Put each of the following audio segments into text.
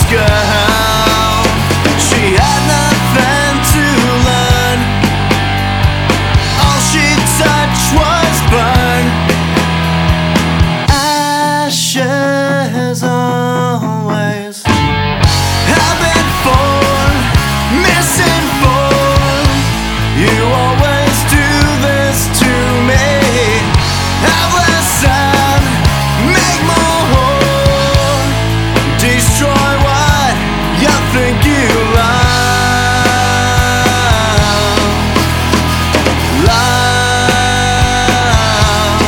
girl, she had nothing to learn. All she touched was burn. Ashes always have been formed, misinformed. You always do this to me. Have less sound, make more, destroy what you think you love. Love,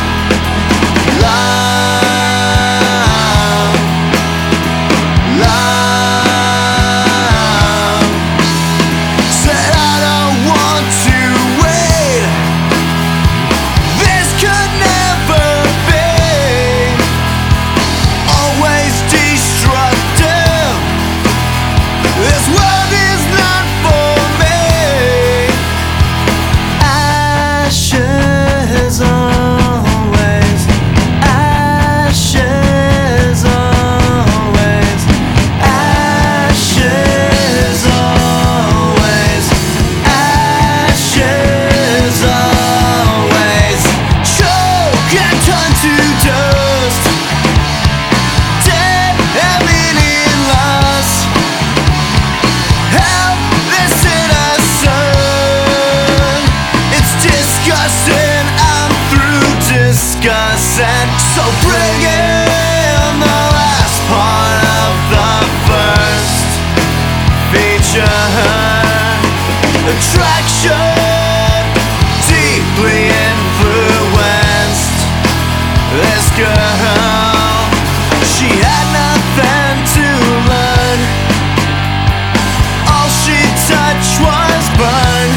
love, love. Said I don't want to wait. This could never be. Always destructive. This world is not for me. Ashes always. Ashes always. Ashes always. Ashes always. Choke and turn to dust. Dead and meaningless. Help this innocent. It's disgusting, I'm through discussing. So bring in the last part of the first feature. Attraction, deeply influenced. This girl, she had nothing to learn. All she touched was burn.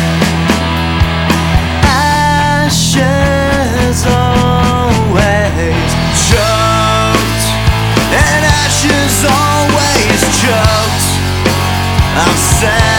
Ashes always choked, and ashes always choked. I'm sad.